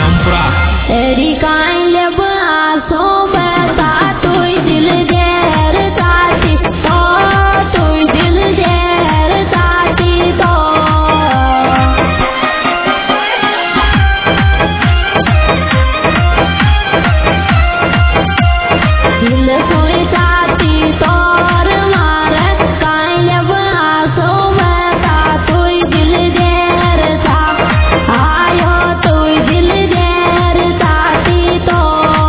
सोमपुरा तेरी काइल बासो बता तू दिल देर साथी तो तू दिल देर साथी तो दिल कोई साथी तोर मारे काइल बासो बता तू दिल देर सा आयो तू दिल देर साथी तो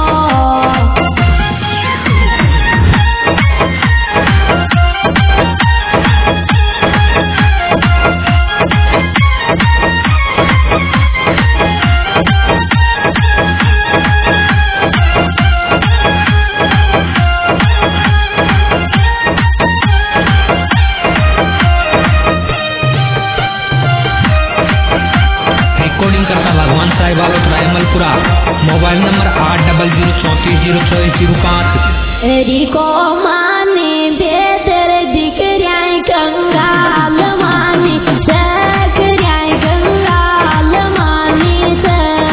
रिकॉर्डिंग करता भगवान साहिब बालोतरा अमलपुरा। Mobile number 80340605। तेरी को माने बेदर दिखरियाँ कंगाल मानी सकरियाँ कंगाल मानी से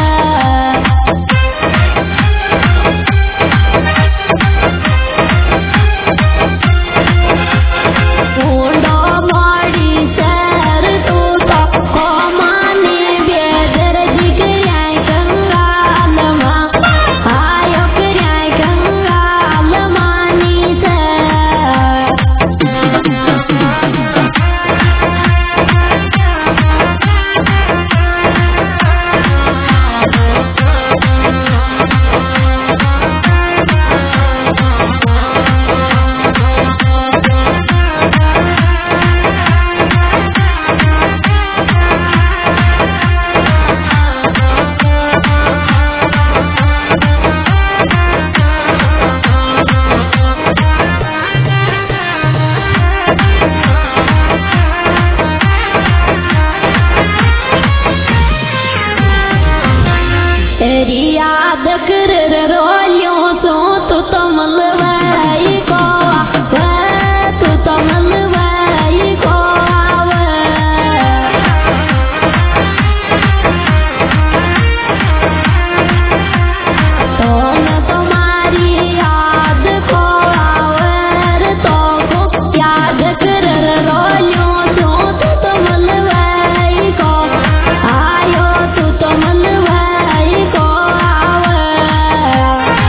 ऊंडो मोड़ी सर तू तो को माने बेदर दिखरियाँ कंगाल माँ आयो करियाँ कंगाल मानी से तेरी याद कर रोलियों सो तू तो मलवाई को तू तो मलवाई को तो न तुम्हारी याद को आवर तो को याद कर रोलियों सो तू तो मलवाई को आयो तू तो मलवाई को आवर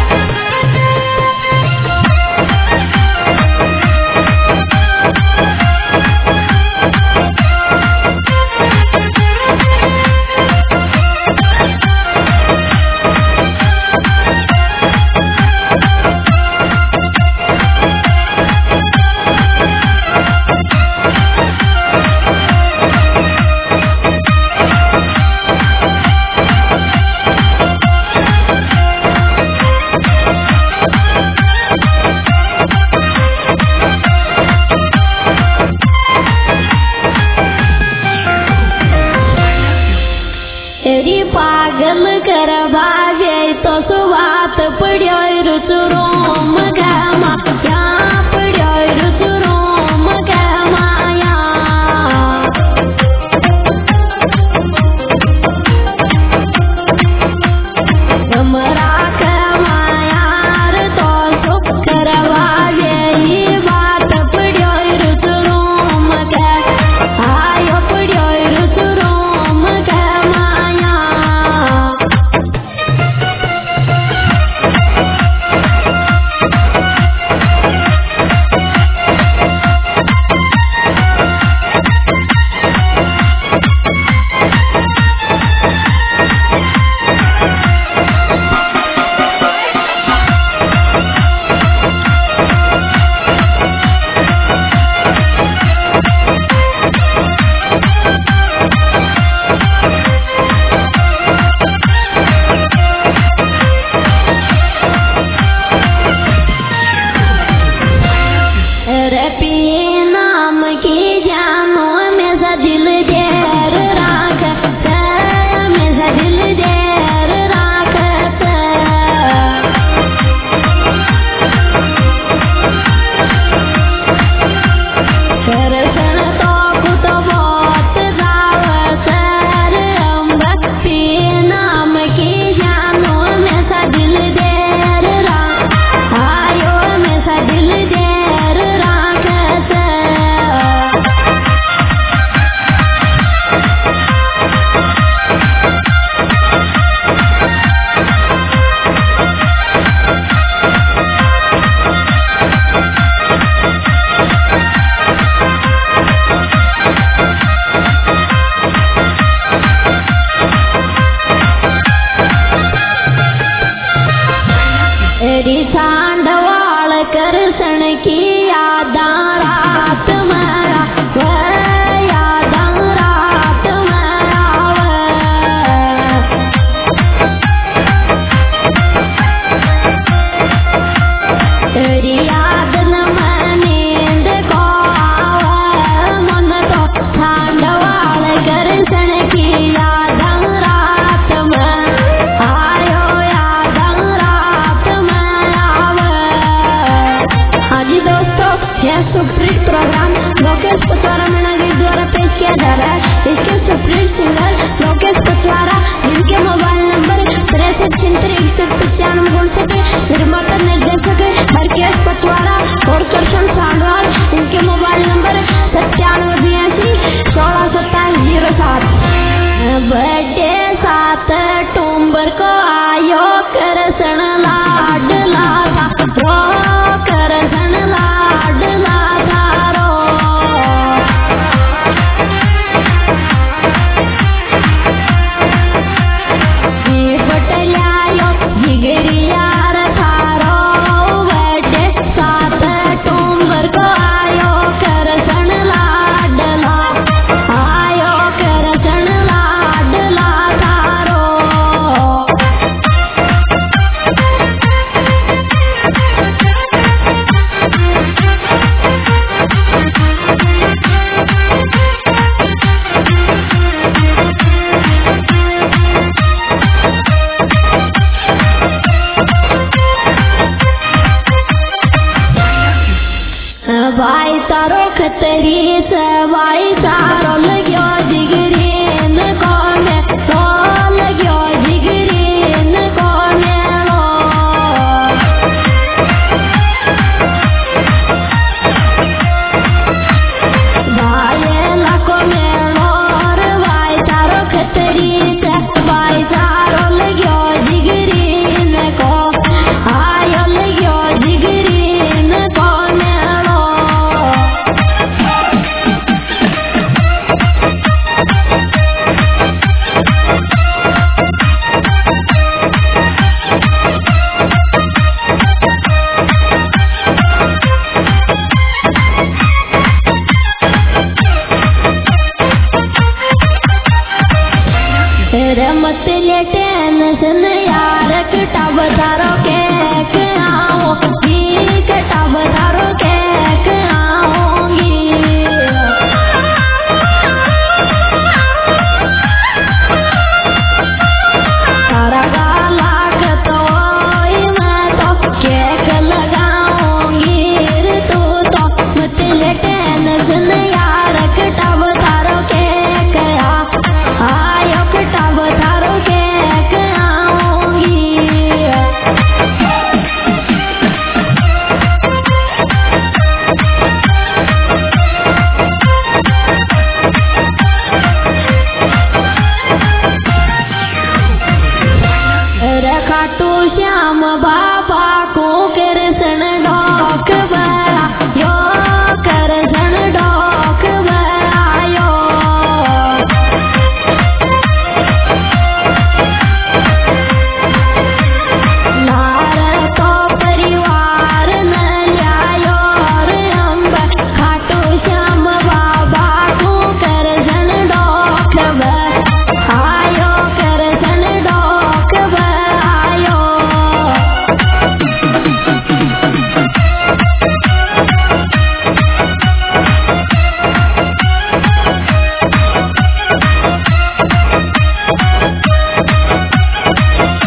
વધાર